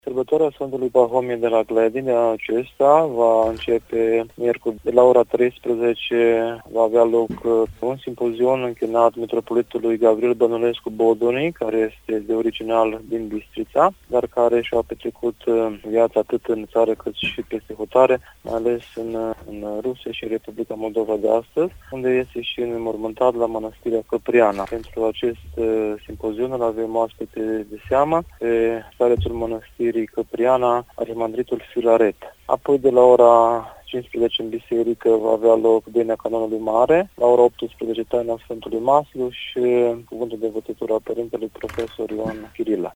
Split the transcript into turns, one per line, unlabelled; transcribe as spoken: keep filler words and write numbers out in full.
Sărbătoarea Sfântului Pahomie de la Clădine acesta va începe miercuri de la ora treisprezece, va avea loc un simpozion închinat metropolitului Gavril Bănulescu Bodunii, care este de original din Bistrița, dar care și-a petrecut viața atât în țară cât și peste hotare, mai ales în, în Rusia și Republica Moldova de astăzi, unde este și înmormântat la Mănăstirea Căpriana. Pentru acest simpozion îl avem oaspete de seamă pe starețul mănăstirii Căpriana, arhimandritul Filaret. Apoi de la ora cincisprezece în biserică va avea loc Denia Canonului Mare, la ora optsprezece taina Sfântului Maslu și cuvântul de vătătură a Părintelui Profesor Ioan Chirila.